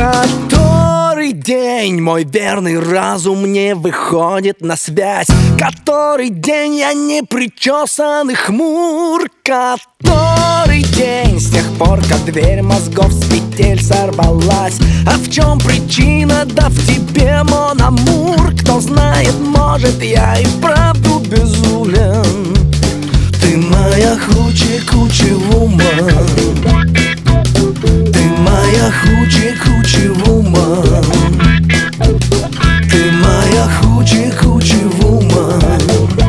Который день мой верный разум не выходит на связь? Который день я не причесан и хмур? Который день с тех пор, как дверь мозгов с петель сорвалась? А в чем причина, да в тебе, мон амур? Кто знает, может, я и вправду безумен. Ты моя хучи-кучи вумен. Ты моя хучи-кучи вумен. Ты моя хучи-кучи вумен.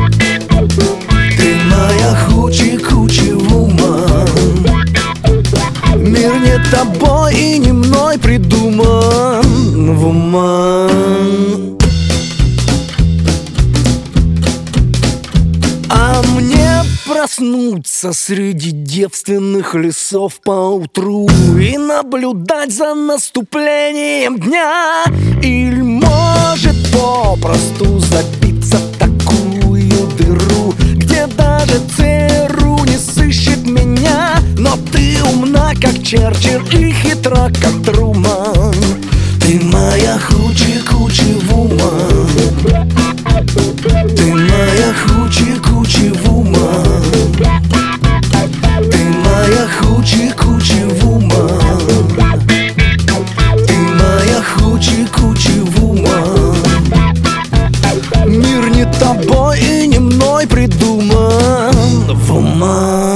Ты моя хучи-кучи вумен. Мир не тобой и не мной придуман, вумен. А мне проснуться среди девственных лесов поутру и наблюдать за наступлением дня? Или может попросту забиться в такую дыру, где даже ЦРУ не сыщет меня? Но ты умна, как Черчилль, и хитра, как Труман. Ты моя хучи-кучи вумен. Ты моя хучи-кучи вумен. Ты моя хучи-кучи вумен. Ты моя хучи-кучи вумен. Мир не тобой и не мной придуман, вумен.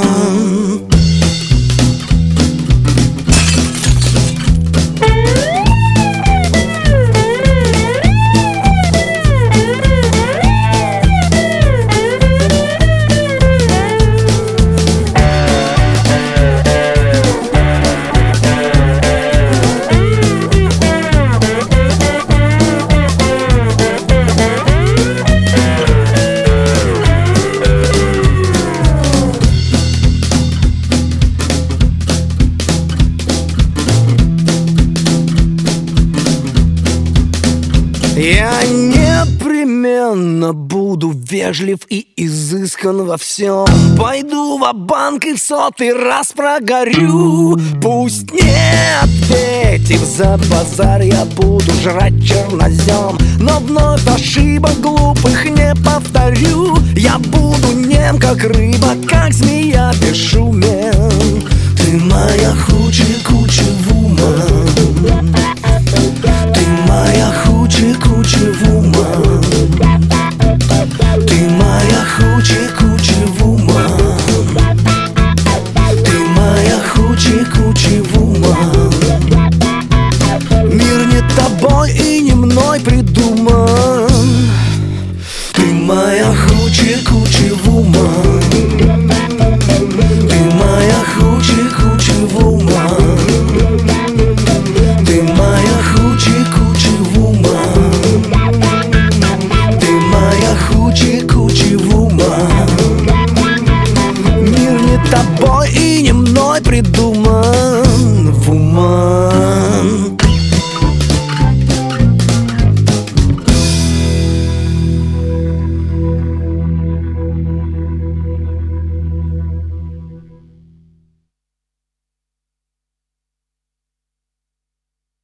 Я непременно буду вежлив и изыскан во всем. Пойду ва-банк и в 100-й раз прогорю. Пусть не ответив за базар, я буду жрать чернозем, но вновь ошибок глупых не повторю. Я буду нем, как рыба, как змея бесшумен. Ты моя хучи-кучи вумен. Ты моя хучи-кучи вумен. Ты моя хучи-кучи вумен. Ты моя хучи-кучи вумен. Мир не тобой и не мной придуман. Ты моя хучи-кучи вумен. Ты моя хучи-кучи вумен. Ты моя хучи-кучи вумен. Ты моя хучи-кучи вумен. Мир не тобой и не мной придуман.